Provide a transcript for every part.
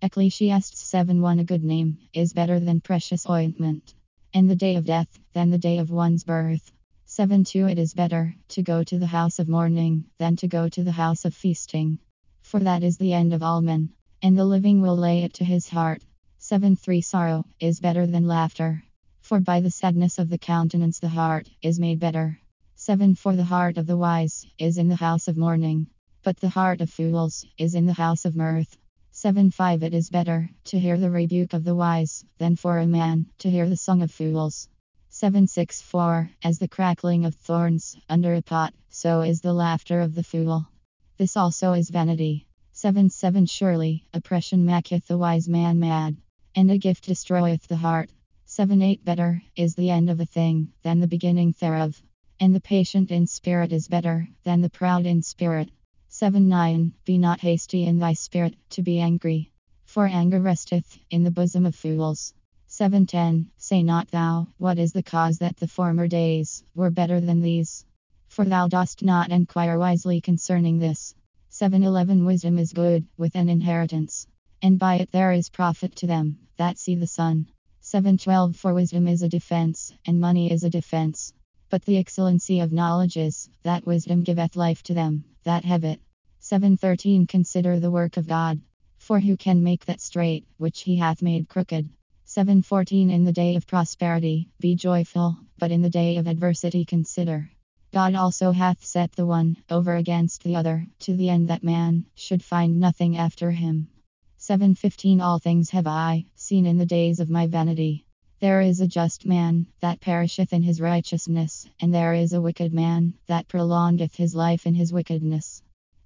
Ecclesiastes 7:1 A good name is better than precious ointment, and the day of death than the day of one's birth. 7:2 It is better to go to the house of mourning than to go to the house of feasting, for that is the end of all men, and the living will lay it to his heart. 7:3 Sorrow is better than laughter, for by the sadness of the countenance the heart is made better. 7:4 The heart of the wise is in the house of mourning, but the heart of fools is in the house of mirth. 7:5 It is better to hear the rebuke of the wise than for a man to hear the song of fools. 7:6 For as the crackling of thorns under a pot, so is the laughter of the fool. This also is vanity. 7:7 Surely oppression maketh the wise man mad, and a gift destroyeth the heart. 7:8 Better is the end of a thing than the beginning thereof, and the patient in spirit is better than the proud in spirit. 7:9 Be not hasty in thy spirit to be angry, for anger resteth in the bosom of fools. 7:10 Say not thou, what is the cause that the former days were better than these? For thou dost not enquire wisely concerning this. 7:11 Wisdom is good with an inheritance, and by it there is profit to them that see the sun. 7:12 For wisdom is a defense, and money is a defense. But the excellency of knowledge is that wisdom giveth life to them that have it. 7:13 Consider the work of God, for who can make that straight which he hath made crooked? 7:14 In the day of prosperity be joyful, but in the day of adversity consider. God also hath set the one over against the other, to the end that man should find nothing after him. 7:15 All things have I seen in the days of my vanity. There is a just man that perisheth in his righteousness, and there is a wicked man that prolongeth his life in his wickedness.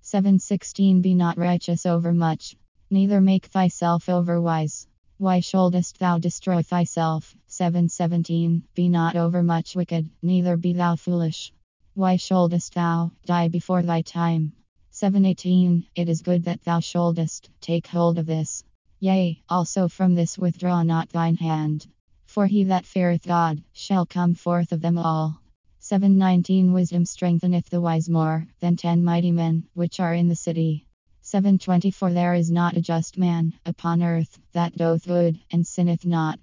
7:16 Be not righteous over much, neither make thyself over wise. Why shouldest thou destroy thyself? 7:17 Be not over much wicked, neither be thou foolish. Why shouldest thou die before thy time? 7:18 It is good that thou shouldest take hold of this. Yea, also from this withdraw not thine hand. For he that feareth God shall come forth of them all. 7:19 Wisdom strengtheneth the wise more than 10 mighty men which are in the city. 7:24 There is not a just man upon earth that doth good and sinneth not.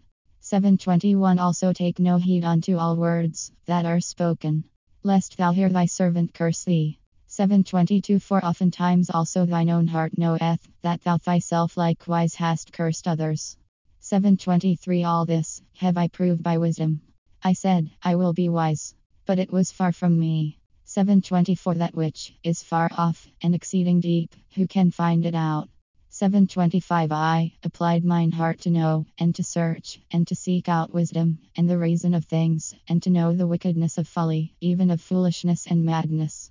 7:21 Also take no heed unto all words that are spoken, lest thou hear thy servant curse thee. 7:22 For oftentimes also thine own heart knoweth that thou thyself likewise hast cursed others. 7:23 All this have I proved by wisdom. I said, I will be wise, but it was far from me. 7:24 That which is far off and exceeding deep, who can find it out? 7:25 I applied mine heart to know, and to search, and to seek out wisdom, and the reason of things, and to know the wickedness of folly, even of foolishness and madness.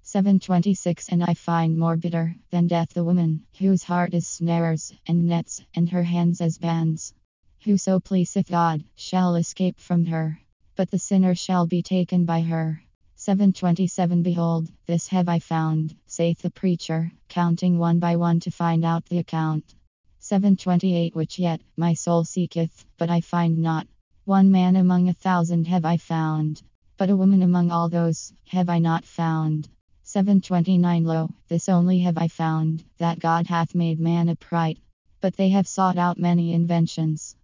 7:26 And I find more bitter than death the woman, whose heart is snares and nets, and her hands as bands. Whoso pleaseth God shall escape from her, but the sinner shall be taken by her. 7:27 Behold, this have I found, saith the preacher, counting one by one to find out the account. 7:28 Which yet my soul seeketh, but I find not. One man among 1,000 have I found, but a woman among all those have I not found. 7:29 Lo, this only have I found, that God hath made man upright, but they have sought out many inventions.